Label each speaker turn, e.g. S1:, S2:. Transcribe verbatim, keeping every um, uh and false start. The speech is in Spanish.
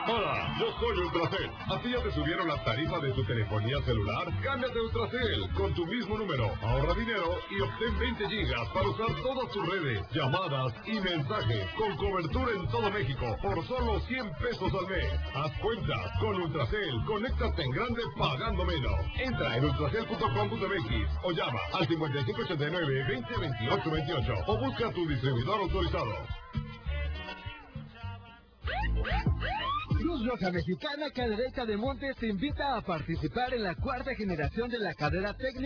S1: Hola, yo soy Ultracel. ¿A ti ya te subieron la tarifa de tu telefonía celular? Cámbiate a Ultracel con tu mismo número. Ahorra dinero y obtén veinte gigas para usar todas tus redes, llamadas y mensajes con cobertura en todo México por solo cien pesos al mes. Haz cuentas con Ultracel. Conéctate en grande pagando menos. Entra en ultracel punto com punto m x o llama al cincuenta y cinco ochenta y nueve, veinte, veintiocho veintiocho o busca tu distribuidor autorizado.
S2: Cruz Roja Mexicana Cadereyta de Montes te invita a participar en la cuarta generación de la carrera técnica